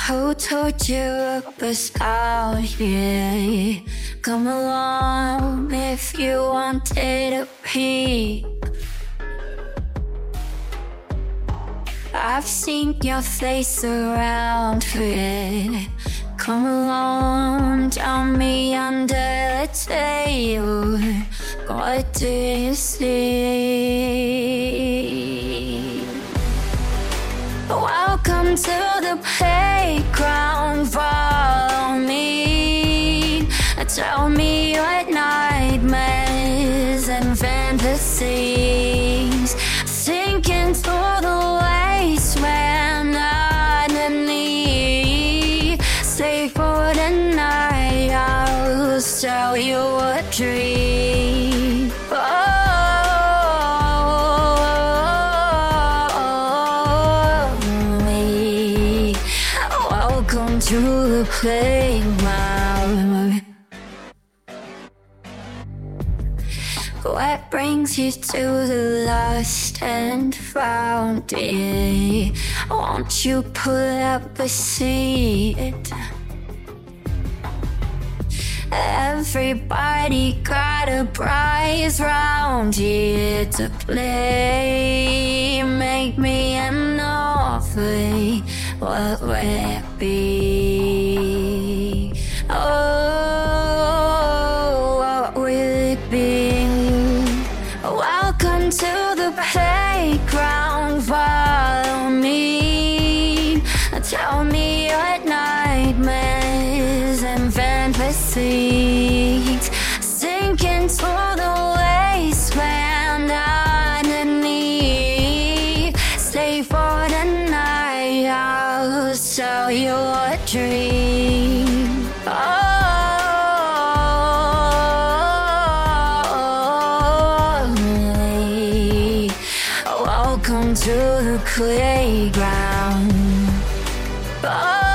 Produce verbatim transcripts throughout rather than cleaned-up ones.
Who told you it was out here? Come along if you wanted a peek. I've seen your face around here. Come along, tell me under the table, what do you see? Welcome to the playground, follow me. Tell me what nightmares and fantasies sinking through the wasteland underneath. Stay for the night, I'll tell you a dream. Oh, me. Welcome to the playground. What brings you to the lost and found? Yeah. Won't you pull up a seat? Everybody got a prize round here to play. Make me an offer, what will it be? Oh, what will it be? Welcome to the playground, follow me. Tell me your nightmares and fantasies sinking through the wasteland underneath. Stay for the night, I'll tell you a dream. Oh, welcome to the playground. Oh,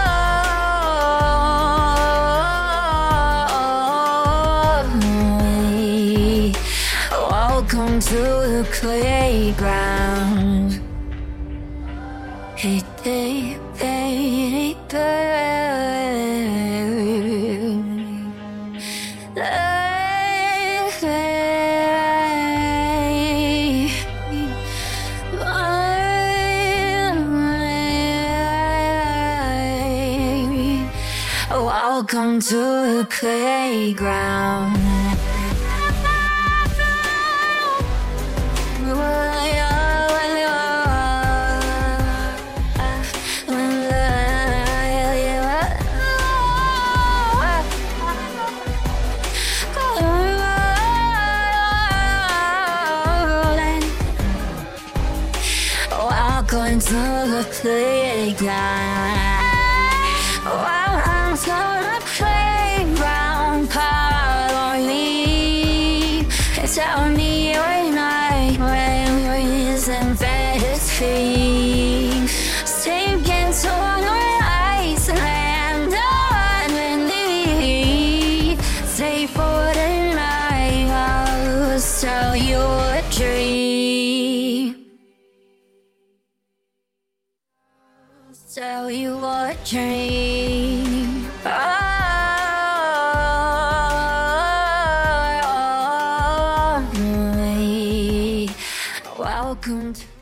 welcome to the playground. Hey, hey, hey, welcome to the playground. Welcome to the playground. Welcome to the playground, follow me. Tell me your nightmares and fantasies sinking to the iceland underneath. Stay for the night, I'll tell you a dream. Tell you a dream. Oh, welcome to